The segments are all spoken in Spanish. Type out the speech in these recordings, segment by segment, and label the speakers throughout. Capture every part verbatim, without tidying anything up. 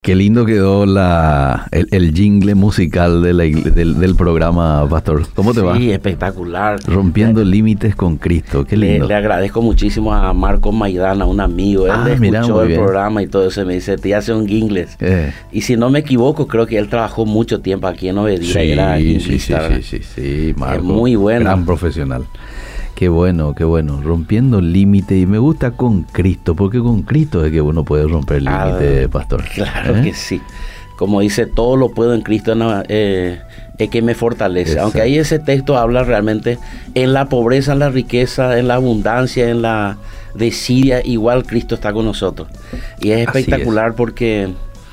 Speaker 1: Qué lindo quedó la, el, el jingle musical de la, del, del programa, Pastor. ¿Cómo te va?
Speaker 2: Sí, espectacular.
Speaker 1: Rompiendo le, límites con Cristo. Qué lindo.
Speaker 2: Le, le agradezco muchísimo a Marco Maidana, un amigo. Él
Speaker 1: ah,
Speaker 2: escuchó
Speaker 1: mirá,
Speaker 2: el
Speaker 1: bien.
Speaker 2: programa y todo eso. Me dice, te hace un jingle. Eh. Y si no me equivoco, creo que él trabajó mucho tiempo aquí en Ovedira.
Speaker 1: Sí,
Speaker 2: era
Speaker 1: sí, sí, sí, sí, sí, Marco.
Speaker 2: Es muy bueno.
Speaker 1: Gran profesional. Qué bueno, qué bueno. Rompiendo límite. Y me gusta con Cristo, porque con Cristo es que uno puede romper límite, ah, Pastor.
Speaker 2: Claro ¿Eh? que sí. Como dice, todo lo puedo en Cristo, eh, es que me fortalece. Exacto. Aunque ahí ese texto habla realmente en la pobreza, en la riqueza, en la abundancia, en la desidia, igual Cristo está con nosotros. Y es espectacular es. porque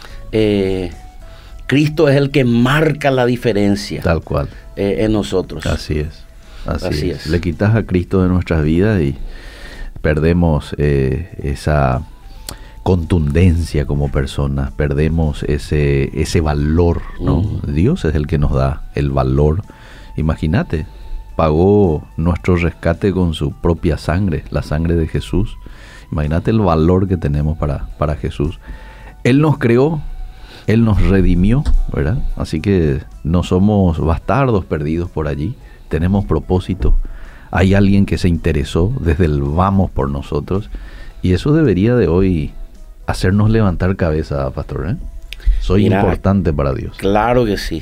Speaker 2: eh, Cristo es el que marca la diferencia.
Speaker 1: Tal cual.
Speaker 2: Eh, en nosotros.
Speaker 1: Así es. Así,
Speaker 2: Así
Speaker 1: es.
Speaker 2: es.
Speaker 1: Le quitas a Cristo de nuestras vidas y perdemos eh, esa contundencia como personas, perdemos ese, ese valor, ¿no? Uh-huh. Dios es el que nos da el valor. Imagínate, pagó nuestro rescate con su propia sangre, la sangre de Jesús. Imagínate el valor que tenemos para, para Jesús. Él nos creó, Él nos redimió, ¿verdad? Así que no somos bastardos perdidos por allí. Tenemos propósito, hay alguien que se interesó desde el vamos por nosotros y eso debería de hoy hacernos levantar cabeza, Pastor, ¿eh? Soy Mira, importante para Dios.
Speaker 2: Claro que sí.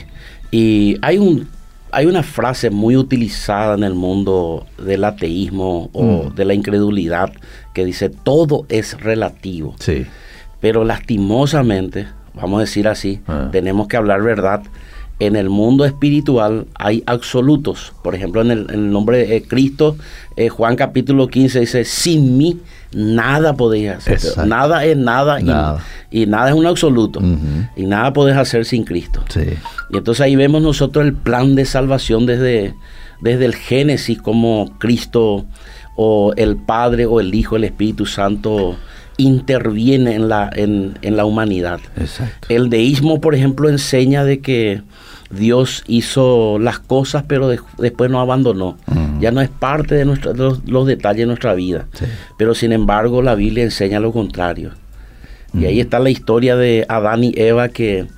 Speaker 2: Y hay un hay una frase muy utilizada en el mundo del ateísmo o mm. de la incredulidad que dice todo es relativo.
Speaker 1: Sí.
Speaker 2: Pero lastimosamente, vamos a decir así, ah. tenemos que hablar verdad. En el mundo espiritual hay absolutos. Por ejemplo, en el, en el nombre de Cristo, eh, Juan capítulo quince dice, sin mí nada podéis hacer. Nada es nada, nada. Y, y nada es un absoluto. Uh-huh. Y nada podés hacer sin Cristo.
Speaker 1: Sí.
Speaker 2: Y entonces ahí vemos nosotros el plan de salvación desde, desde el Génesis, como Cristo o el Padre o el Hijo, el Espíritu Santo interviene en la, en, en la humanidad.
Speaker 1: Exacto.
Speaker 2: El deísmo, por ejemplo, enseña de que Dios hizo las cosas, pero de, después nos abandonó. Uh-huh. Ya no es parte de, nuestra, de los, los detalles de nuestra vida.
Speaker 1: Sí.
Speaker 2: Pero sin embargo, la Biblia enseña lo contrario. Uh-huh. Y ahí está la historia de Adán y Eva, que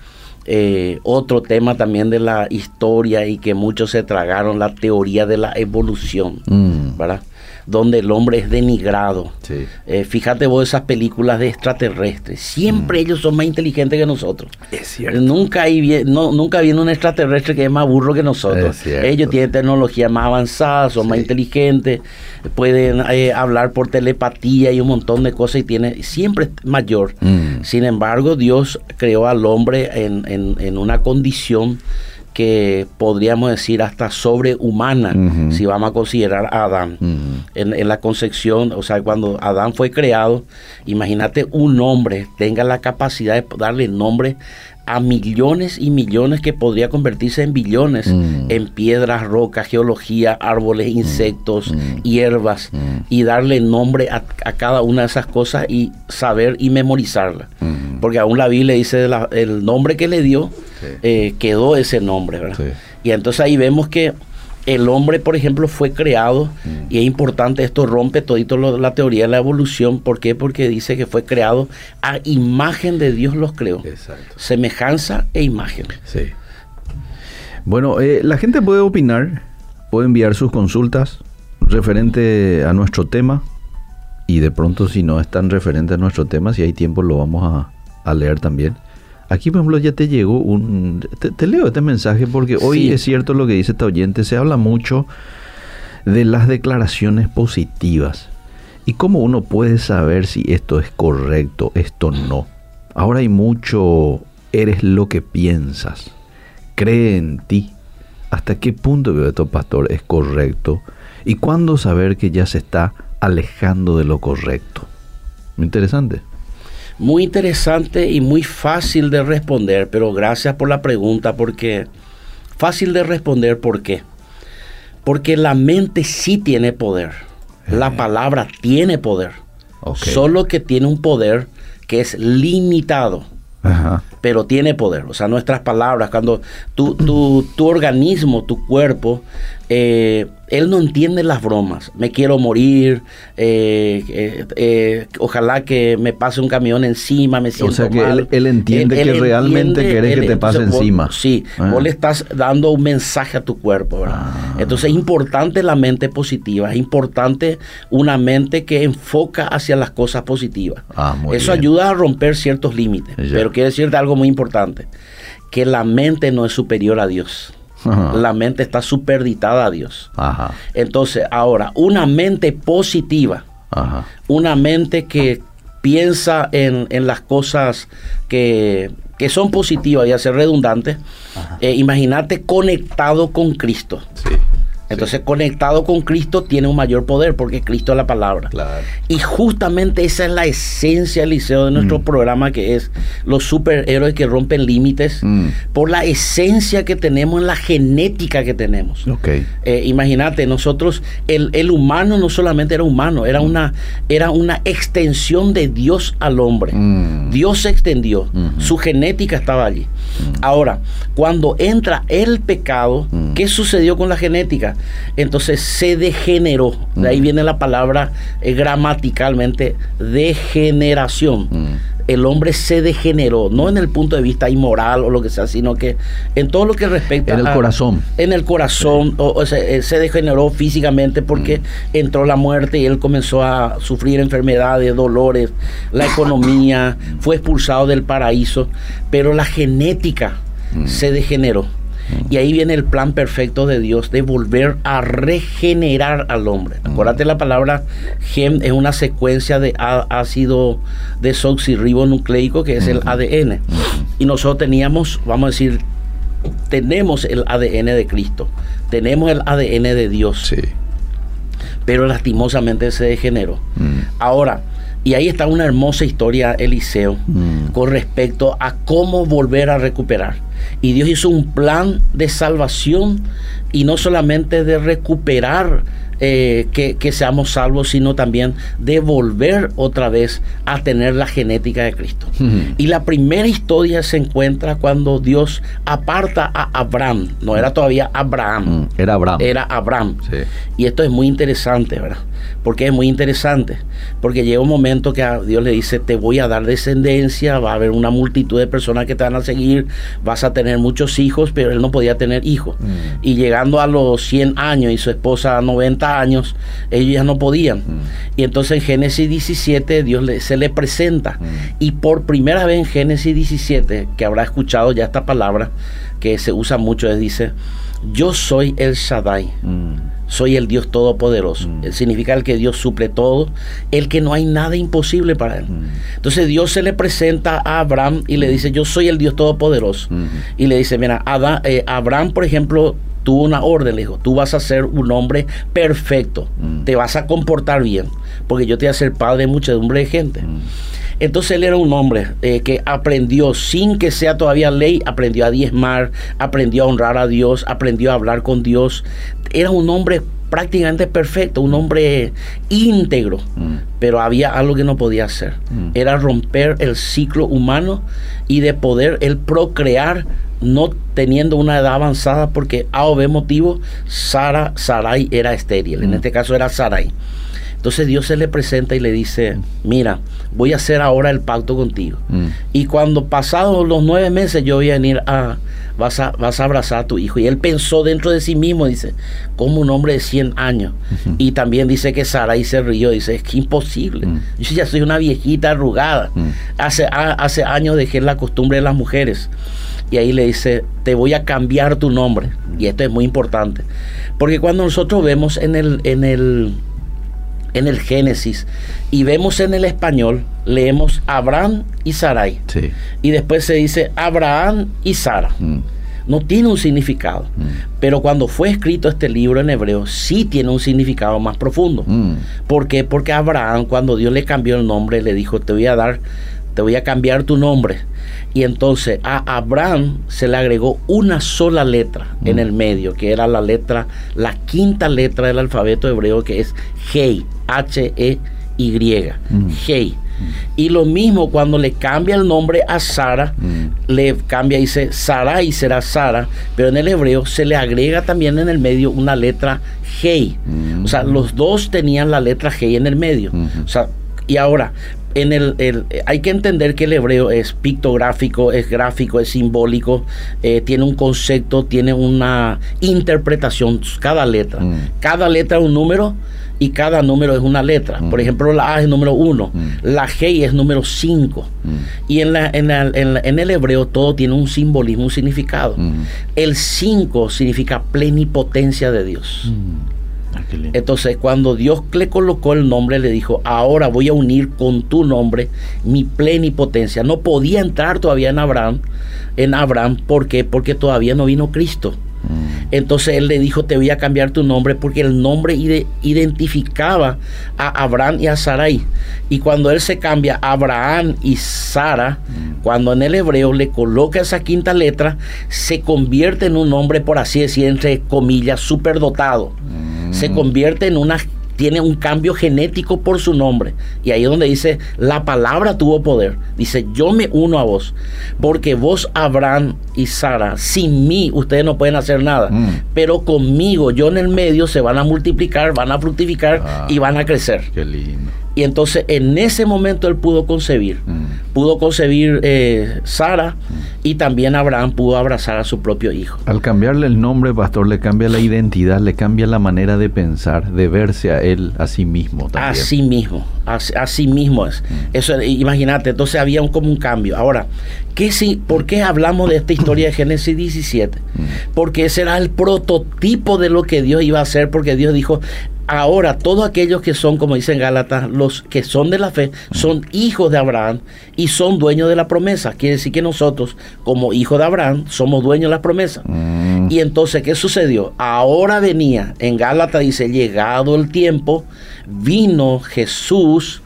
Speaker 2: eh, otro tema también de la historia y que muchos se tragaron, la teoría de la evolución, uh-huh. ¿verdad? Donde el hombre es denigrado.
Speaker 1: Sí.
Speaker 2: Eh, fíjate vos esas películas de extraterrestres. Siempre mm. ellos son más inteligentes que nosotros.
Speaker 1: Es cierto.
Speaker 2: Nunca, hay, no, nunca viene un extraterrestre que es más burro que nosotros. Ellos tienen tecnología más avanzada, son sí. más inteligentes, pueden eh, hablar por telepatía y un montón de cosas y tiene, siempre es mayor. Mm. Sin embargo, Dios creó al hombre en, en, en una condición que podríamos decir hasta sobrehumana, uh-huh. si vamos a considerar a Adán. Uh-huh. En, en la concepción, o sea, cuando Adán fue creado, imagínate un hombre tenga la capacidad de darle nombre a millones y millones que podría convertirse en billones, uh-huh. en piedras, rocas, geología, árboles, insectos, uh-huh. hierbas, uh-huh. y darle nombre a, a cada una de esas cosas y saber y memorizarla. Uh-huh. Porque aún la Biblia dice la, el nombre que le dio, sí. eh, quedó ese nombre, ¿verdad? Sí. Y entonces ahí vemos que el hombre, por ejemplo, fue creado, mm. y es importante, esto rompe todito lo, la teoría de la evolución. ¿Por qué? Porque dice que fue creado a imagen de Dios los creó.
Speaker 1: Exacto.
Speaker 2: Semejanza e imagen.
Speaker 1: Sí. Bueno, eh, la gente puede opinar, puede enviar sus consultas referente a nuestro tema y de pronto si no es tan referente a nuestro tema, si hay tiempo lo vamos a, a leer también. Aquí, por ejemplo, ya te llegó un... Te, te leo este mensaje porque hoy sí. es cierto lo que dice esta oyente. Se habla mucho de las declaraciones positivas y cómo uno puede saber si esto es correcto, esto no. Ahora hay mucho, eres lo que piensas, cree en ti. ¿Hasta qué punto, Bebeto Pastor, es correcto? ¿Y cuándo saber que ya se está alejando de lo correcto? Muy interesante.
Speaker 2: Muy interesante y muy fácil de responder, pero gracias por la pregunta, porque fácil de responder, ¿por qué? Porque la mente sí tiene poder, eh. la palabra tiene poder, okay. solo que tiene un poder que es limitado, Ajá. pero tiene poder. O sea, nuestras palabras, cuando tu, tu, tu organismo, tu cuerpo, Eh, él no entiende las bromas. Me quiero morir, eh, eh, eh, ojalá que me pase un camión encima, me siento
Speaker 1: mal. O sea que
Speaker 2: mal.
Speaker 1: Él, él entiende él, que él realmente entiende, querés él, que te pase
Speaker 2: vos,
Speaker 1: encima.
Speaker 2: Sí, ah. vos le estás dando un mensaje a tu cuerpo, ¿verdad? Ah. Entonces es importante la mente positiva, es importante una mente que enfoca hacia las cosas positivas.
Speaker 1: Ah, muy
Speaker 2: Eso
Speaker 1: bien.
Speaker 2: ayuda a romper ciertos límites. Ya. Pero quiero decirte algo muy importante, que la mente no es superior a Dios. Ajá. La mente está superditada a Dios.
Speaker 1: Ajá.
Speaker 2: Entonces, ahora, una mente positiva,
Speaker 1: Ajá.
Speaker 2: una mente que piensa en, en las cosas que, que son positivas y hacer redundantes, eh, imagínate conectado con Cristo.
Speaker 1: Sí.
Speaker 2: Entonces,
Speaker 1: sí.
Speaker 2: conectado con Cristo tiene un mayor poder porque Cristo es la palabra.
Speaker 1: Claro.
Speaker 2: Y justamente esa es la esencia, Eliseo, de nuestro mm. programa, que es los superhéroes que rompen límites, mm. por la esencia que tenemos en la genética que tenemos.
Speaker 1: Okay.
Speaker 2: Eh, imagínate, nosotros, el, el humano no solamente era humano, era, mm. una, era una extensión de Dios al hombre. Mm. Dios se extendió, mm-hmm. su genética estaba allí. Mm. Ahora, cuando entra el pecado, mm. ¿qué sucedió con la genética? Entonces se degeneró. Mm. De ahí viene la palabra eh, gramaticalmente degeneración. Mm. El hombre se degeneró, no en el punto de vista inmoral o lo que sea, sino que en todo lo que respecta
Speaker 1: en el
Speaker 2: a,
Speaker 1: corazón.
Speaker 2: En el corazón, sí. o, o se, se degeneró físicamente porque mm. entró la muerte y él comenzó a sufrir enfermedades, dolores, la economía, fue expulsado del paraíso, pero la genética mm. se degeneró. Y ahí viene el plan perfecto de Dios de volver a regenerar al hombre. Acuérdate, la palabra gen es una secuencia de ácido desoxirribonucleico, que es uh-huh. el A D N. Uh-huh. Y nosotros teníamos, vamos a decir, tenemos el A D N de Cristo, tenemos el A D N de Dios.
Speaker 1: Sí.
Speaker 2: Pero lastimosamente se degeneró. Uh-huh. Ahora, y ahí está una hermosa historia, Eliseo, uh-huh. con respecto a cómo volver a recuperar. Y Dios hizo un plan de salvación, y no solamente de recuperar eh, que, que seamos salvos, sino también de volver otra vez a tener la genética de Cristo. Uh-huh. Y la primera historia se encuentra cuando Dios aparta a Abraham. No era todavía Abraham.
Speaker 1: Uh-huh. Era Abraham.
Speaker 2: Era Abraham.
Speaker 1: Sí.
Speaker 2: Y esto es muy interesante, ¿verdad? Porque es muy interesante. Porque llega un momento que a Dios le dice, te voy a dar descendencia, va a haber una multitud de personas que te van a seguir, vas a tener muchos hijos, pero él no podía tener hijos. Mm. Y llegando a los cien años y su esposa a noventa años, ellos ya no podían. Mm. Y entonces en Génesis diecisiete Dios le, se le presenta. Mm. Y por primera vez en Génesis diecisiete, que habrá escuchado ya esta palabra, que se usa mucho, es, dice, yo soy el Shaddai. Mm. Soy el Dios Todopoderoso. Mm. Significa el que Dios suple todo, el que no hay nada imposible para él. Mm. Entonces Dios se le presenta a Abraham y le dice, yo soy el Dios Todopoderoso. Mm. Y le dice, mira, Adán, eh, Abraham, por ejemplo, tuvo una orden, le dijo, tú vas a ser un hombre perfecto, mm. te vas a comportar bien, porque yo te voy a ser padre de muchedumbre de gente. Mm. Entonces él era un hombre eh, que aprendió, sin que sea todavía ley, aprendió a diezmar, aprendió a honrar a Dios, aprendió a hablar con Dios. Era un hombre prácticamente perfecto, un hombre íntegro, mm. pero había algo que no podía hacer. Mm. Era romper el ciclo humano y de poder él procrear, no teniendo una edad avanzada, porque a o be motivo, Sara, Sarai era estéril. Mm. En este caso era Sarai. Entonces Dios se le presenta y le dice, mira, voy a hacer ahora el pacto contigo. Mm. Y cuando pasados los nueve meses yo voy a venir a, vas a, vas a abrazar a tu hijo. Y él pensó dentro de sí mismo, dice, como un hombre de cien años. Uh-huh. Y también dice que Sarai se rió, dice, es que imposible. Mm. Yo ya soy una viejita arrugada. Mm. Hace, a, hace años dejé la costumbre de las mujeres. Y ahí le dice, te voy a cambiar tu nombre. Y esto es muy importante. Porque cuando nosotros vemos en el... En el en el Génesis y vemos en el español, leemos Abraham y Sarai, sí. Y después se dice Abraham y Sara. Mm. No tiene un significado, mm. pero cuando fue escrito este libro en hebreo sí tiene un significado más profundo. Mm. ¿Por qué? Porque Abraham, cuando Dios le cambió el nombre, le dijo, te voy a dar, te voy a cambiar tu nombre. Y entonces a Abraham se le agregó una sola letra mm. en el medio, que era la letra, la quinta letra del alfabeto hebreo, que es Hei, H E Y, mm. Hei. Y lo mismo cuando le cambia el nombre a Sara, mm. le cambia, dice Sarai será Sara, pero en el hebreo se le agrega también en el medio una letra Hei. Mm. O sea, los dos tenían la letra Hei en el medio. Mm. O sea, y ahora, en el, el, hay que entender que el hebreo es pictográfico, es gráfico, es simbólico, eh, tiene un concepto, tiene una interpretación, cada letra. Mm. Cada letra es un número y cada número es una letra. Mm. Por ejemplo, la A es número uno, mm. la G es número cinco. Mm. Y en, la, en, la, en, la, en el hebreo todo tiene un simbolismo, un significado. Mm. El cinco significa plenipotencia de Dios. Mm. Entonces, cuando Dios le colocó el nombre, le dijo: ahora voy a unir con tu nombre mi plenipotencia. No podía entrar todavía en Abraham, en Abraham, ¿por qué? Porque todavía no vino Cristo. Mm. Entonces él le dijo: te voy a cambiar tu nombre, porque el nombre ide- identificaba a Abraham y a Sarai. Y cuando él se cambia a Abraham y Sara, mm. cuando en el hebreo le coloca esa quinta letra, se convierte en un nombre, por así decir, entre comillas, superdotado. Mm. Se convierte en una, tiene un cambio genético por su nombre. Y ahí es donde dice: la palabra tuvo poder. Dice: yo me uno a vos, porque vos, Abraham y Sara, sin mí ustedes no pueden hacer nada. Mm. Pero conmigo, yo en el medio, se van a multiplicar, van a fructificar ah, y van a crecer.
Speaker 1: Qué lindo.
Speaker 2: Y entonces en ese momento él pudo concebir. Mm. Pudo concebir eh, Sara, mm. y también Abraham pudo abrazar a su propio hijo.
Speaker 1: Al cambiarle el nombre, pastor, le cambia la identidad, le cambia la manera de pensar, de verse a él a sí mismo también.
Speaker 2: A sí mismo, a, a sí mismo es. Mm. Eso, imagínate, entonces había un, como un cambio. Ahora, ¿qué si, ¿por qué hablamos de esta historia de Génesis diecisiete? Mm. Porque ese era el prototipo de lo que Dios iba a hacer, porque Dios dijo: ahora todos aquellos que son, como dicen Gálatas, los que son de la fe, son hijos de Abraham y son dueños de la promesa. Quiere decir que nosotros, como hijos de Abraham, somos dueños de la promesa. Mm. Y entonces, ¿qué sucedió? Ahora venía, en Gálatas dice: llegado el tiempo, vino Jesús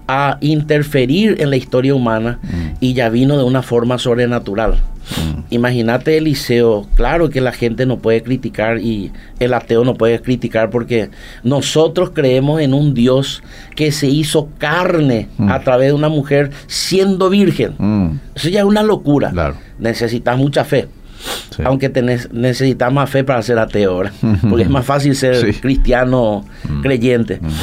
Speaker 2: a interferir en la historia humana, mm. y ya vino de una forma sobrenatural. Mm. Imagínate Eliseo. Claro que la gente no puede criticar, y el ateo no puede criticar, porque nosotros creemos en un Dios que se hizo carne mm. a través de una mujer siendo virgen. Mm. Eso ya es una locura. Claro. Necesitas mucha fe. Sí. Aunque tenés, necesitas más fe para ser ateo ahora, porque es más fácil ser sí. cristiano mm. creyente. Mm.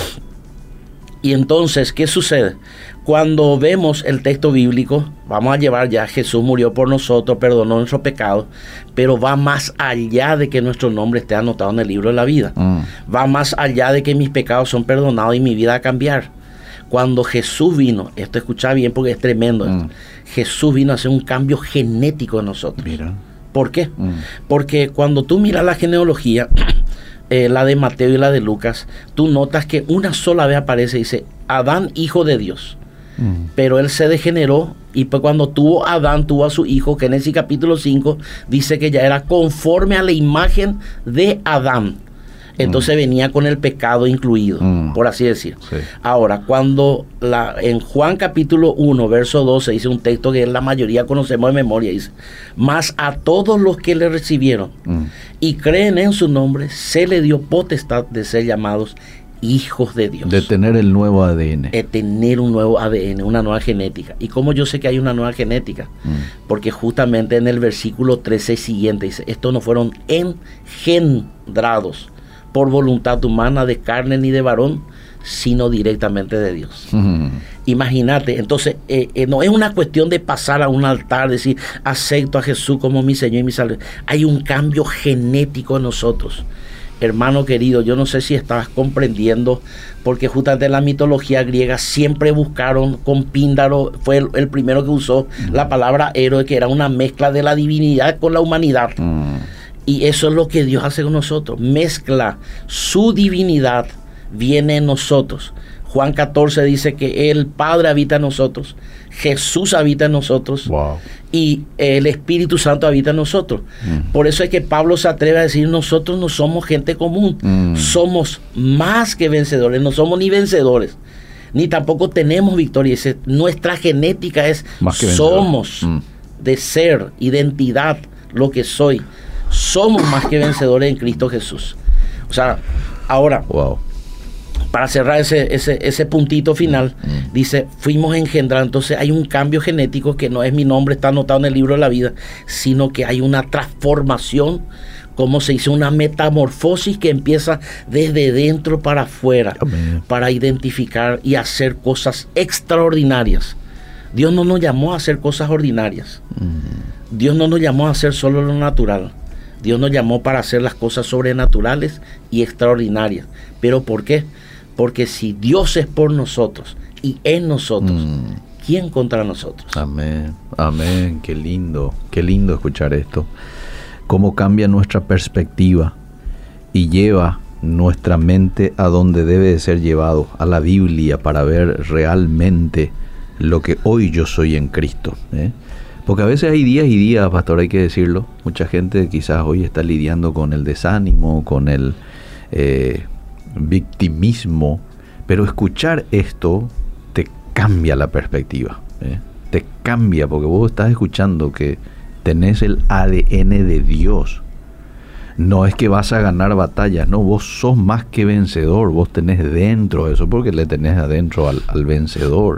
Speaker 2: Y entonces, ¿qué sucede? Cuando vemos el texto bíblico, vamos a llevar ya: Jesús murió por nosotros, perdonó nuestros pecados, pero va más allá de que nuestro nombre esté anotado en el libro de la vida. Mm. Va más allá de que mis pecados son perdonados y mi vida va a cambiar. Cuando Jesús vino, esto escucha bien porque es tremendo, mm. Jesús vino a hacer un cambio genético en nosotros. Mira. ¿Por qué? Mm. Porque cuando tú miras la genealogía, Eh, la de Mateo y la de Lucas, tú notas que una sola vez aparece, dice: Adán, hijo de Dios. Mm. Pero él se degeneró, y pues cuando tuvo Adán, tuvo a su hijo, que en ese capítulo cinco dice que ya era conforme a la imagen de Adán. Entonces mm. venía con el pecado incluido, mm. por así decir. Sí. Ahora, cuando la, en Juan capítulo uno, verso doce, dice un texto que la mayoría conocemos de memoria, dice: mas a todos los que le recibieron mm. y creen en su nombre, se le dio potestad de ser llamados hijos de Dios.
Speaker 1: De tener el nuevo A D N.
Speaker 2: De tener un nuevo A D N, una nueva genética. ¿Y cómo yo sé que hay una nueva genética? Mm. Porque justamente en el versículo trece siguiente dice: estos no fueron engendrados por voluntad humana de carne ni de varón, sino directamente de Dios. Mm. Imagínate, entonces eh, eh, no es una cuestión de pasar a un altar, decir: acepto a Jesús como mi Señor y mi Salvador. Hay un cambio genético en nosotros. Hermano querido, yo no sé si estabas comprendiendo, porque justamente en la mitología griega siempre buscaron con Píndaro, fue el, el primero que usó mm. la palabra héroe, que era una mezcla de la divinidad con la humanidad. Mm. Y eso es lo que Dios hace con nosotros, mezcla su divinidad, viene en nosotros. Juan catorce dice que el Padre habita en nosotros, Jesús habita en nosotros, wow. y el Espíritu Santo habita en nosotros. Mm. Por eso es que Pablo se atreve a decir: nosotros no somos gente común, mm. somos más que vencedores, no somos ni vencedores, ni tampoco tenemos victoria. Dice, nuestra genética es más que somos mm. de ser, identidad, lo que soy. Somos más que vencedores en Cristo Jesús. O sea, ahora, wow. para cerrar ese, ese, ese puntito final, mm. dice, fuimos engendrados. Entonces hay un cambio genético que no es mi nombre, está anotado en el libro de la vida, sino que hay una transformación, como se dice, una metamorfosis que empieza desde dentro para afuera, Amén. Para identificar y hacer cosas extraordinarias. Dios no nos llamó a hacer cosas ordinarias. Mm. Dios no nos llamó a hacer solo lo natural. Dios nos llamó para hacer las cosas sobrenaturales y extraordinarias. ¿Pero por qué? Porque si Dios es por nosotros y en nosotros, mm. ¿quién contra nosotros?
Speaker 1: Amén, amén, qué lindo, qué lindo escuchar esto. Cómo cambia nuestra perspectiva y lleva nuestra mente a donde debe de ser llevado, a la Biblia, para ver realmente lo que hoy yo soy en Cristo, ¿eh? Porque a veces hay días y días, pastor, hay que decirlo. Mucha gente quizás hoy está lidiando con el desánimo, con el eh, victimismo, pero escuchar esto te cambia la perspectiva, ¿eh? Te cambia, porque vos estás escuchando que tenés el A D N de Dios. No es que vas a ganar batallas, no, vos sos más que vencedor, vos tenés dentro eso, porque le tenés adentro al, al vencedor.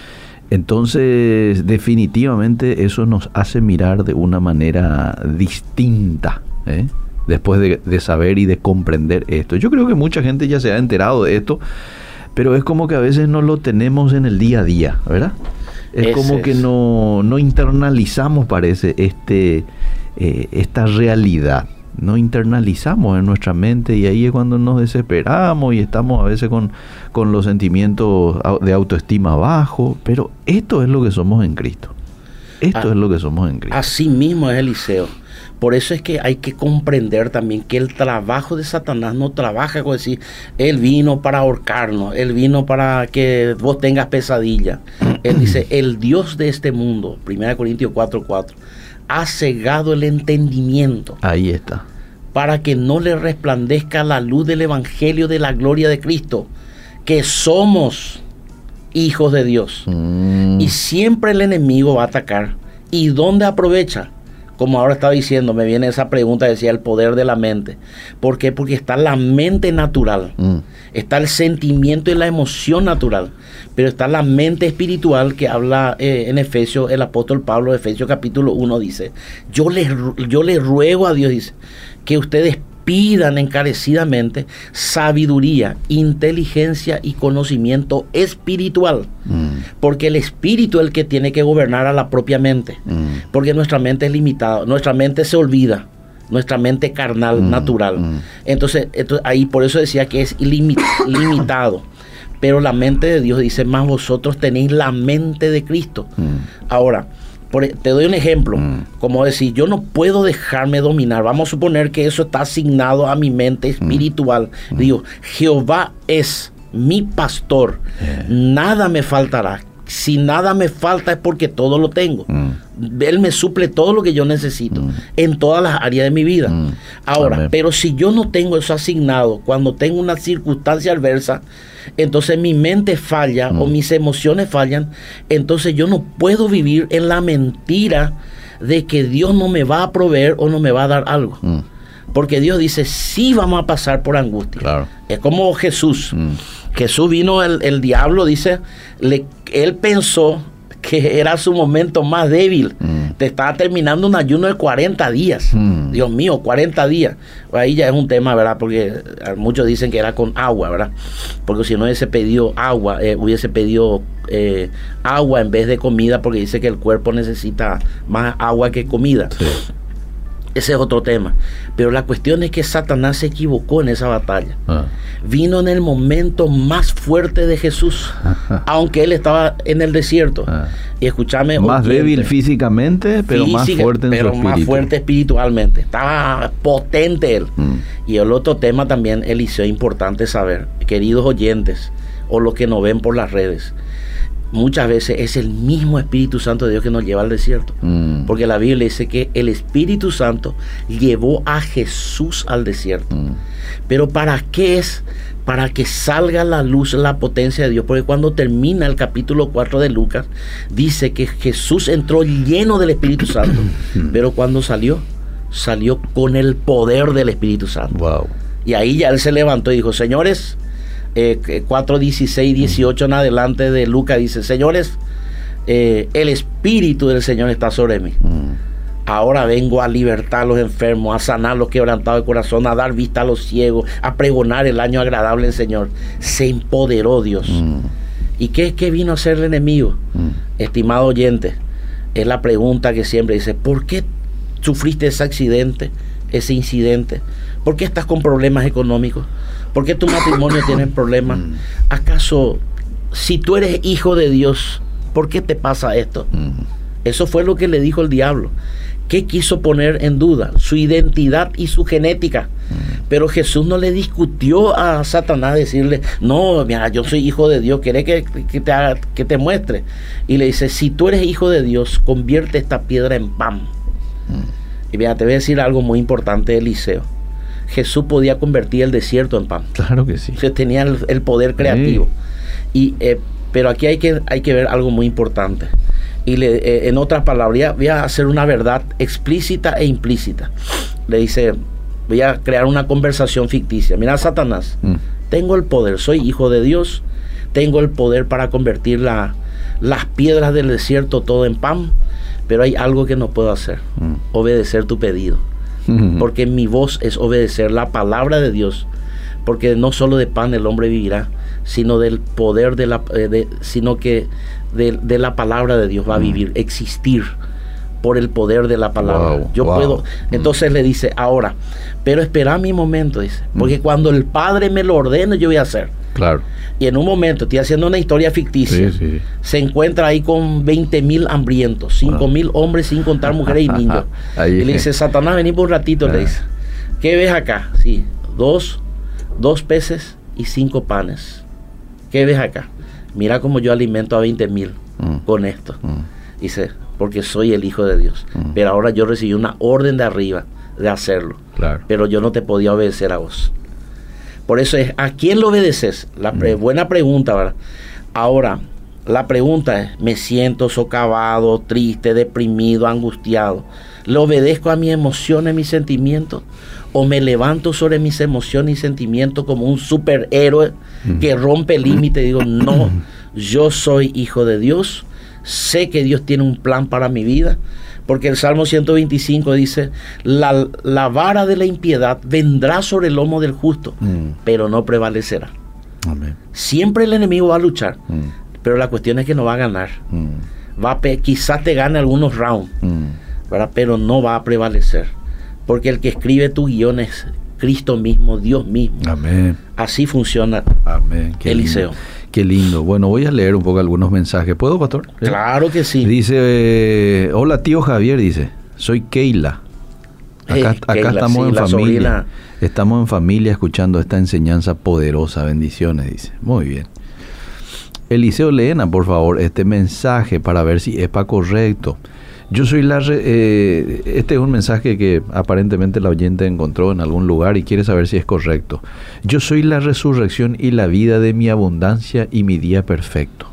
Speaker 1: Entonces, definitivamente eso nos hace mirar de una manera distinta, ¿eh? Después de, de saber y de comprender esto. Yo creo que mucha gente ya se ha enterado de esto, pero es como que a veces no lo tenemos en el día a día, ¿verdad? Es Ese como que es. no, no internalizamos, parece, este, eh, esta realidad. No internalizamos en nuestra mente, y ahí es cuando nos desesperamos y estamos a veces con, con los sentimientos de autoestima bajo. Pero esto es lo que somos en Cristo. Esto a, es lo que somos en Cristo.
Speaker 2: Así mismo es, Eliseo. Por eso es que hay que comprender también que el trabajo de Satanás no trabaja con decir, él vino para ahorcarnos, él vino para que vos tengas pesadilla. Él dice, el Dios de este mundo, primera Corintios cuatro cuatro, ha cegado el entendimiento.
Speaker 1: Ahí está.
Speaker 2: Para que no le resplandezca la luz del evangelio de la gloria de Cristo, que somos hijos de Dios. Mm. Y siempre el enemigo va a atacar. ¿Y dónde aprovecha? Como ahora estaba diciendo, me viene esa pregunta, decía, el poder de la mente. ¿Por qué? Porque está la mente natural, mm. está el sentimiento y la emoción natural, pero está la mente espiritual que habla eh, en Efesios, el apóstol Pablo, Efesios capítulo uno dice, yo les, yo les ruego a Dios, dice, que ustedes pidan encarecidamente sabiduría, inteligencia y conocimiento espiritual. Mm. Porque el espíritu es el que tiene que gobernar a la propia mente. Mm. Porque nuestra mente es limitada, nuestra mente se olvida, nuestra mente carnal, mm. natural. Mm. Entonces, entonces, ahí por eso decía que es ilimit, limitado. Pero la mente de Dios dice, más vosotros tenéis la mente de Cristo. Mm. Ahora, Por, te doy un ejemplo, mm. como decir, yo no puedo dejarme dominar. Vamos a suponer que eso está asignado a mi mente espiritual. Mm. Digo, Jehová es mi pastor, yeah. nada me faltará. Si nada me falta es porque todo lo tengo. Mm. Él me suple todo lo que yo necesito mm. en todas las áreas de mi vida. Mm. Ahora, Amén. Pero si yo no tengo eso asignado, cuando tengo una circunstancia adversa, entonces mi mente falla mm. o mis emociones fallan, entonces yo no puedo vivir en la mentira de que Dios no me va a proveer o no me va a dar algo. Mm. Porque Dios dice, sí vamos a pasar por angustia. Claro. Es como Jesús. Mm. Jesús vino, el, el diablo dice, le, él pensó que era su momento más débil. Mm. Te estaba terminando un ayuno de cuarenta días. Mm. Dios mío, cuarenta días. Ahí ya es un tema, ¿verdad? Porque muchos dicen que era con agua, ¿verdad? Porque si no hubiese pedido agua, eh, hubiese pedido eh, agua en vez de comida, porque dice que el cuerpo necesita más agua que comida. Sí. Ese es otro tema. Pero la cuestión es que Satanás se equivocó en esa batalla. Ah. Vino en el momento más fuerte de Jesús, aunque él estaba en el desierto. Ah. Y escúchame,
Speaker 1: más oyente, débil físicamente, pero Física, más fuerte en
Speaker 2: pero
Speaker 1: su espíritu.
Speaker 2: Más fuerte espiritualmente. Estaba potente él. Mm. Y el otro tema también, Eliseo, es importante saber, queridos oyentes, o los que nos ven por las redes. Muchas veces es el mismo Espíritu Santo de Dios que nos lleva al desierto. Mm. Porque la Biblia dice que el Espíritu Santo llevó a Jesús al desierto. Mm. Pero ¿para qué es? Para que salga a la luz la potencia de Dios. Porque cuando termina el capítulo cuatro de Lucas, dice que Jesús entró lleno del Espíritu Santo. Pero cuando salió, salió con el poder del Espíritu Santo. Wow. Y ahí ya él se levantó y dijo, señores, eh, cuatro, dieciséis, dieciocho en adelante de Lucas, dice, señores, eh, el Espíritu del Señor está sobre mí. Mm. Ahora vengo a libertar a los enfermos, a sanar a los quebrantados de corazón, a dar vista a los ciegos, a pregonar el año agradable del Señor. Se empoderó Dios. Mm. ¿Y qué, qué vino a hacer el enemigo? Mm. Estimado oyente, es la pregunta que siempre dice, ¿por qué sufriste ese accidente, ese incidente? ¿Por qué estás con problemas económicos? ¿Por qué tu matrimonio tiene problemas? Mm. ¿Acaso, si tú eres hijo de Dios, por qué te pasa esto? Mm. Eso fue lo que le dijo el diablo. ¿Qué quiso poner en duda? Su identidad y su genética. Mm. Pero Jesús no le discutió a Satanás decirle, no, mira, yo soy hijo de Dios, ¿querés que, que, te haga, que te muestre? Y le dice, si tú eres hijo de Dios, convierte esta piedra en pan. Mm. Y mira, te voy a decir algo muy importante de Eliseo. Jesús podía convertir el desierto en pan.
Speaker 1: Claro que sí.
Speaker 2: O sea, tenía el, el poder creativo. Sí. Y, eh, pero aquí hay que, hay que ver algo muy importante. Y le, eh, en otras palabras, voy a hacer una verdad explícita e implícita. Le dice, voy a crear una conversación ficticia. Mira, Satanás, mm. tengo el poder, soy hijo de Dios, tengo el poder para convertir la, las piedras del desierto todo en pan, pero hay algo que no puedo hacer, mm. obedecer tu pedido. Mm-hmm. Porque mi voz es obedecer la palabra de Dios, porque no solo de pan el hombre vivirá, sino del poder de la, eh, de, sino que de, de la palabra de Dios va a vivir, mm. existir por el poder de la palabra. Wow, Yo wow. puedo. Entonces mm. le dice, ahora, pero espera mi momento, dice, porque mm. cuando el Padre me lo ordene, yo voy a hacer.
Speaker 1: Claro.
Speaker 2: Y en un momento, estoy haciendo una historia ficticia, sí, sí. se encuentra ahí con veinte mil hambrientos, cinco mil wow. hombres sin contar mujeres y niños. Y le dice, Satanás, vení por un ratito, ah. le dice, ¿qué ves acá? Sí, dos, dos peces y cinco panes. ¿Qué ves acá? Mira cómo yo alimento a veinte mil mm. con esto. Mm. Dice, porque soy el Hijo de Dios. Mm. Pero ahora yo recibí una orden de arriba de hacerlo. Claro. Pero yo no te podía obedecer a vos. Por eso es, ¿a quién lo obedeces? La pre- mm. buena pregunta, ¿verdad? Ahora, la pregunta es, me siento socavado, triste, deprimido, angustiado. ¿Le obedezco a mis emociones, mis sentimientos? ¿O me levanto sobre mis emociones y sentimientos como un superhéroe mm. que rompe el límite y digo, no, yo soy hijo de Dios, sé que Dios tiene un plan para mi vida? Porque el Salmo ciento veinticinco dice, la, la vara de la impiedad vendrá sobre el lomo del justo, mm. pero no prevalecerá. Amén. Siempre el enemigo va a luchar, mm. pero la cuestión es que no va a ganar. Mm. Va a pe- quizás te gane algunos rounds, mm. ¿verdad? Pero no va a prevalecer. Porque el que escribe tu guión es Cristo mismo, Dios mismo. Amén. Así funciona.
Speaker 1: Amén. Qué Eliseo. Lindo. Qué lindo. Bueno, voy a leer un poco algunos mensajes. ¿Puedo, pastor?
Speaker 2: Claro que sí.
Speaker 1: Dice, eh, hola tío Javier, dice, soy Keila. Acá, hey, acá Keila, estamos sí, en familia. Sobrina. Estamos en familia escuchando esta enseñanza poderosa. Bendiciones, dice. Muy bien. Eliseo Leena, por favor, este mensaje para ver si es para correcto. Yo soy la... Re, eh, este es un mensaje que aparentemente la oyente encontró en algún lugar y quiere saber si es correcto. Yo soy la resurrección y la vida de mi abundancia y mi día perfecto.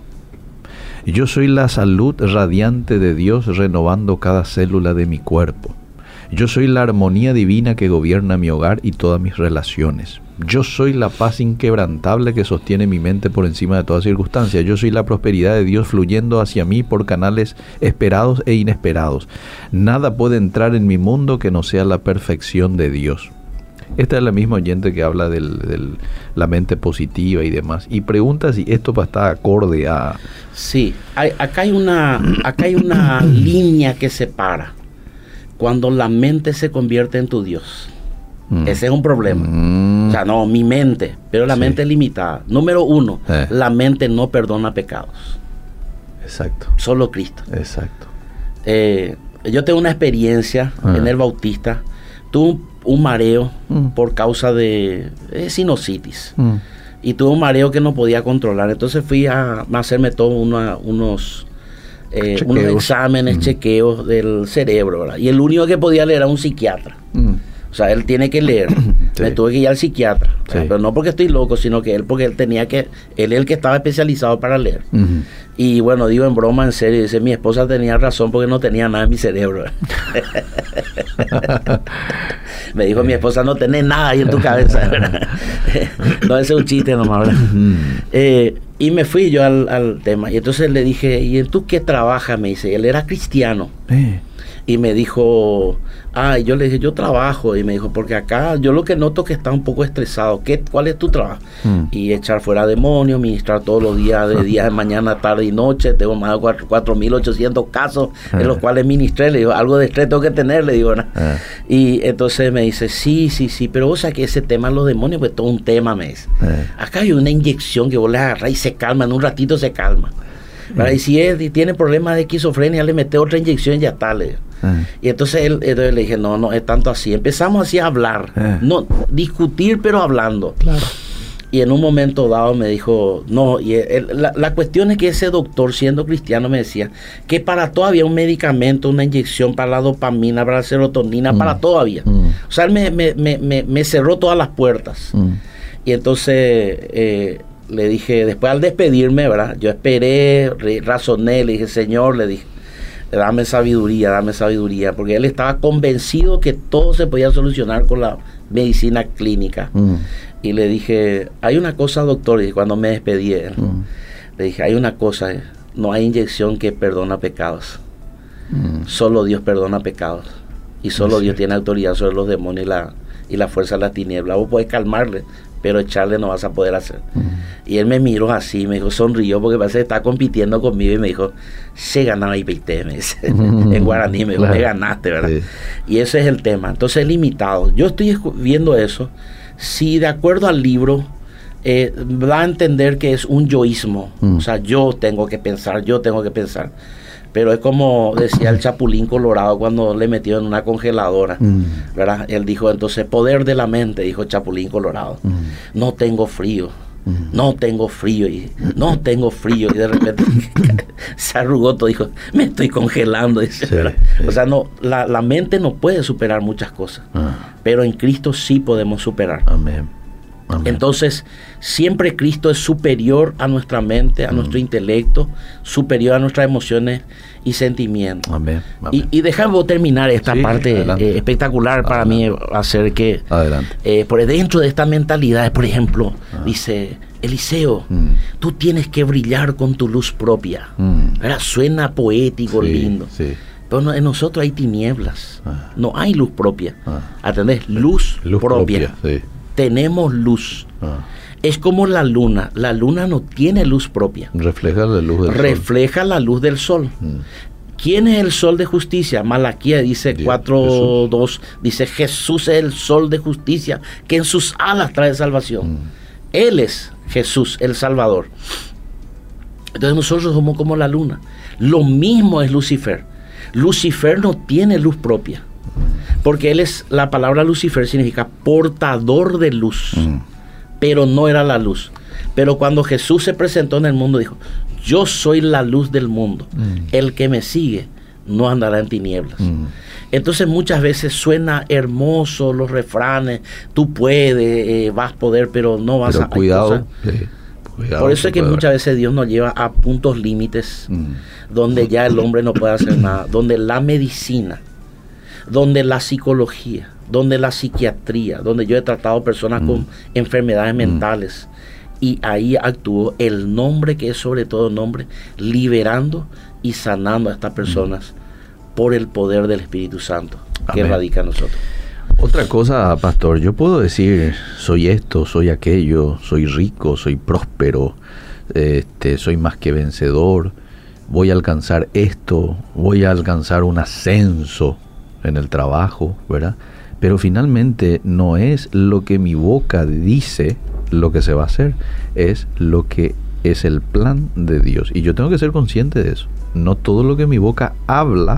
Speaker 1: Yo soy la salud radiante de Dios renovando cada célula de mi cuerpo. Yo soy la armonía divina que gobierna mi hogar y todas mis relaciones. Yo soy la paz inquebrantable que sostiene mi mente por encima de toda circunstancia. Yo soy la prosperidad de Dios fluyendo hacia mí por canales esperados e inesperados. Nada puede entrar en mi mundo que no sea la perfección de Dios. Esta es la misma oyente que habla de la mente positiva y demás. Y pregunta si esto va a estar acorde a...
Speaker 2: Sí, hay, acá hay una, acá hay una línea que separa. Cuando la mente se convierte en tu Dios. Mm. Ese es un problema. Mm. O sea, no, mi mente, pero la sí. mente es limitada. Número uno, eh. la mente no perdona pecados.
Speaker 1: Exacto.
Speaker 2: Solo Cristo.
Speaker 1: Exacto.
Speaker 2: Eh, yo tengo una experiencia ah. en el Bautista. Tuve un, un mareo mm. por causa de eh, sinusitis. Mm. Y tuve un mareo que no podía controlar. Entonces fui a, a hacerme todos una, unos... Eh, unos exámenes, mm. chequeos del cerebro, ¿verdad? Y el único que podía leer era un psiquiatra. Mm. O sea, él tiene que leer. Sí. Me tuve que ir al psiquiatra. Sí. Pero no porque estoy loco, sino que él, porque él tenía que, él es el que estaba especializado para leer. Mm-hmm. Y bueno, digo en broma, en serio, dice, mi esposa tenía razón porque no tenía nada en mi cerebro. Me dijo mi esposa, no tenés nada ahí en tu cabeza, ¿verdad? No, ese es un chiste nomás, ¿verdad? eh, y me fui yo al, al tema. Y entonces le dije, ¿y en tú qué trabajas? Me dice, él era cristiano. Eh. Y me dijo, ah, y yo le dije, yo trabajo. Y me dijo, porque acá yo lo que noto es que está un poco estresado. ¿Qué, ¿Cuál es tu trabajo? Mm. Y echar fuera demonios, ministrar todos los días, de día de mañana, tarde y noche. Tengo más de cuatro mil ochocientos casos eh. en los cuales ministré. Le digo, algo de estrés tengo que tener, le digo, ¿no? Eh. Y entonces me dice, sí, sí, sí, pero vos sabés que ese tema de los demonios, pues todo un tema, me dice. Eh. Acá hay una inyección que vos le agarrás y se calma, en un ratito se calma. ¿Verdad? Y si es, y tiene problemas de esquizofrenia, le mete otra inyección y ya está, le digo. Ah. Y entonces él, entonces le dije, no, no es tanto así. Empezamos así a hablar, ah. no discutir, pero hablando. Claro. Y en un momento dado me dijo, no, y él, la, la cuestión es que ese doctor, siendo cristiano, me decía que para todo había un medicamento, una inyección para la dopamina, para la serotonina, mm. para todo había. Mm. O sea, él me, me, me, me, me cerró todas las puertas. Mm. Y entonces eh, le dije, después al despedirme, ¿verdad? Yo esperé, razoné, le dije, Señor, le dije, dame sabiduría, dame sabiduría, porque él estaba convencido que todo se podía solucionar con la medicina clínica. Mm. Y le dije, hay una cosa, doctor, y cuando me despedí, él, mm. le dije, hay una cosa, no hay inyección que perdona pecados. Mm. Solo Dios perdona pecados. Y solo sí. Dios tiene autoridad sobre los demonios y la, y la fuerza de la tiniebla. Vos podés calmarle, pero echarle no vas a poder hacer. Mm. Y él me miró así, me dijo, sonrió, porque parece que está compitiendo conmigo, y me dijo, se ganaba y peité, me dice, mm. en guaraní, me dijo, claro. Me ganaste, ¿verdad? Sí. Y ese es el tema. Entonces, limitado. Yo estoy viendo eso, si de acuerdo al libro, eh, da a entender que es un yoísmo, mm. o sea, yo tengo que pensar, yo tengo que pensar. Pero es como decía el Chapulín Colorado cuando le metió en una congeladora, mm. ¿verdad? Él dijo, entonces, poder de la mente, dijo Chapulín Colorado. Mm. No tengo frío, mm. no tengo frío, y no tengo frío. Y de repente se arrugó todo, dijo, me estoy congelando. Dice, sí, sí. O sea, no, la, la mente no puede superar muchas cosas, ah. pero en Cristo sí podemos superar. Amén. Amén. Entonces, siempre Cristo es superior a nuestra mente, a mm. nuestro intelecto, superior a nuestras emociones y sentimientos. Amén. Amén. Y, y déjame terminar esta sí, parte eh, espectacular adelante. Para mí, hacer que, eh, por dentro de esta mentalidad, por ejemplo, ah. dice, Eliseo, mm. tú tienes que brillar con tu luz propia. Mm. ¿Verdad? Suena poético, sí, lindo. Sí. Pero no, en nosotros hay tinieblas, ah. no hay luz propia. Ah. ¿Entendés? Luz, luz propia. propia sí. Tenemos luz. Ah. Es como la luna. La luna no tiene luz propia.
Speaker 1: Refleja la luz del
Speaker 2: Refleja
Speaker 1: sol.
Speaker 2: la luz del sol. Mm. ¿Quién es el sol de justicia? Malaquía dice cuatro dos, dice Jesús es el sol de justicia, que en sus alas trae salvación. Mm. Él es Jesús, el Salvador. Entonces nosotros somos como la luna. Lo mismo es Lucifer. Lucifer no tiene luz propia. Porque él es, la palabra Lucifer significa portador de luz, mm. pero no era la luz. Pero cuando Jesús se presentó en el mundo, dijo, yo soy la luz del mundo. Mm. El que me sigue no andará en tinieblas. Mm. Entonces muchas veces suena hermoso los refranes, tú puedes, eh, vas a poder, pero no vas pero a...
Speaker 1: Cuidado, sí, cuidado.
Speaker 2: Por eso es que muchas veces Dios nos lleva a puntos límites, mm. donde ya el hombre no puede hacer nada, donde la medicina, donde la psicología, donde la psiquiatría, donde yo he tratado personas mm. con enfermedades mm. mentales, y ahí actuó el nombre que es sobre todo nombre, liberando y sanando a estas personas mm. por el poder del Espíritu Santo que Amén. Radica en nosotros.
Speaker 1: Otra cosa, pastor, yo puedo decir, soy esto, soy aquello, soy rico, soy próspero, este, soy más que vencedor, voy a alcanzar esto, voy a alcanzar un ascenso en el trabajo, ¿verdad? Pero finalmente no es lo que mi boca dice lo que se va a hacer, es lo que es el plan de Dios. Y yo tengo que ser consciente de eso. No todo lo que mi boca habla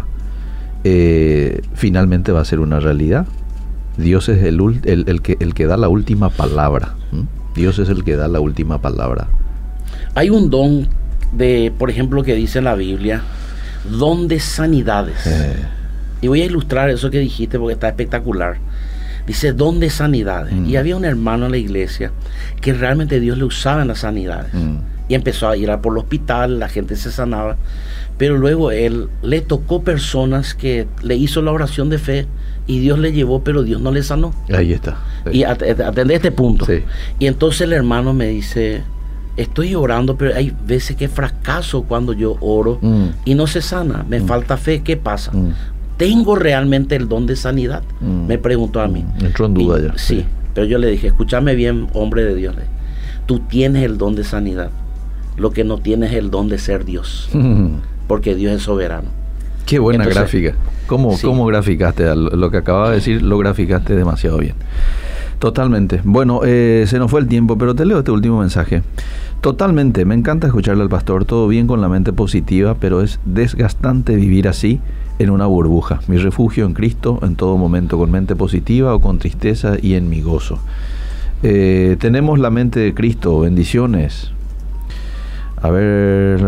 Speaker 1: eh, finalmente va a ser una realidad. Dios es el, el, el, que, el que da la última palabra. ¿Mm? Dios es el que da la última palabra.
Speaker 2: Hay un don de, por ejemplo, que dice en la Biblia, don de sanidades. Eh. Y voy a ilustrar eso que dijiste porque está espectacular. Dice, don de sanidades. Mm. Y había un hermano en la iglesia que realmente Dios le usaba en las sanidades. Mm. Y empezó a ir a por el hospital, la gente se sanaba. Pero luego él le tocó personas que le hizo la oración de fe y Dios le llevó, pero Dios no le sanó.
Speaker 1: Ahí está.
Speaker 2: Sí. Y at atendé este punto.
Speaker 1: Sí.
Speaker 2: Y entonces el hermano me dice, estoy orando, pero hay veces que fracaso cuando yo oro mm. y no se sana. Me mm. falta fe. ¿Qué pasa? Mm. ¿Tengo realmente el don de sanidad? Mm. Me preguntó a mí.
Speaker 1: Entró en duda
Speaker 2: y,
Speaker 1: ya.
Speaker 2: Sí, sí, pero yo le dije, escúchame bien, hombre de Dios. Tú tienes el don de sanidad. Lo que no tienes es el don de ser Dios. Mm. Porque Dios es soberano.
Speaker 1: Qué buena Entonces, gráfica. ¿Cómo, sí. ¿Cómo graficaste? Lo que acababa de decir, lo graficaste demasiado bien. Totalmente. Bueno, eh, se nos fue el tiempo, pero te leo este último mensaje. Totalmente. Me encanta escucharle al pastor. Todo bien con la mente positiva, pero es desgastante vivir así en una burbuja. Mi refugio en Cristo en todo momento, con mente positiva o con tristeza y en mi gozo. Eh, tenemos la mente de Cristo. Bendiciones. A ver,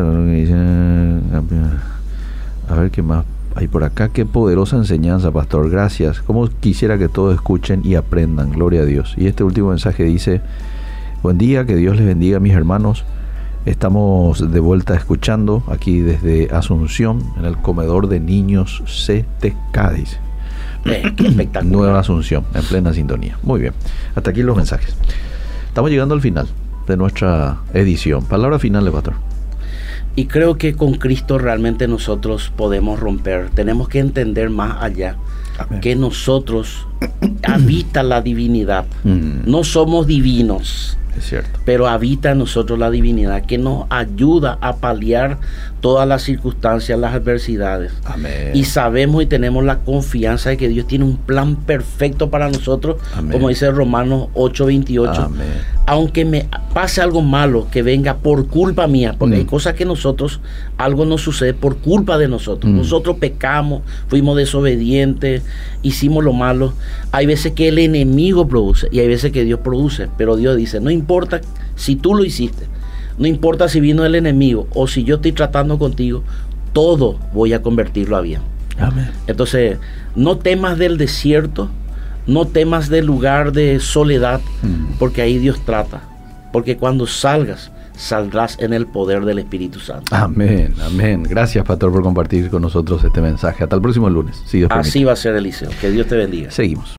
Speaker 1: a ver qué más hay por acá. Qué poderosa enseñanza, pastor. Gracias. Como quisiera que todos escuchen y aprendan. Gloria a Dios. Y este último mensaje dice: buen día, que Dios les bendiga, mis hermanos. Estamos de vuelta escuchando aquí desde Asunción, en el comedor de niños C T K, dice.
Speaker 2: Eh, qué espectacular.
Speaker 1: Nueva Asunción, en plena sintonía. Muy bien. Hasta aquí los mensajes. Estamos llegando al final de nuestra edición. Palabra final, pastor.
Speaker 2: Y creo que con Cristo realmente nosotros podemos romper. Tenemos que entender más allá. Amén. Que nosotros habita la divinidad. Mm. No somos divinos.
Speaker 1: Es cierto.
Speaker 2: Pero habita en nosotros la divinidad que nos ayuda a paliar todas las circunstancias, las adversidades.
Speaker 1: Amén.
Speaker 2: Y sabemos y tenemos la confianza de que Dios tiene un plan perfecto para nosotros. Amén. Como dice Romanos ocho veintiocho.
Speaker 1: Amén.
Speaker 2: Aunque me pase algo malo que venga por culpa mía, porque mm. hay cosas que nosotros, algo nos sucede por culpa de nosotros. Mm. Nosotros pecamos, fuimos desobedientes, hicimos lo malo. Hay veces que el enemigo produce y hay veces que Dios produce, pero Dios dice, no importa si tú lo hiciste, no importa si vino el enemigo o si yo estoy tratando contigo, todo voy a convertirlo a bien.
Speaker 1: Amén.
Speaker 2: Entonces, no temas del desierto, no temas del lugar de soledad, mm. porque ahí Dios trata. Porque cuando salgas, saldrás en el poder del Espíritu Santo.
Speaker 1: Amén, amén. Gracias, pastor, por compartir con nosotros este mensaje. Hasta el próximo lunes, si Dios permite.
Speaker 2: Así va a ser, Eliseo. Que Dios te bendiga.
Speaker 1: Seguimos.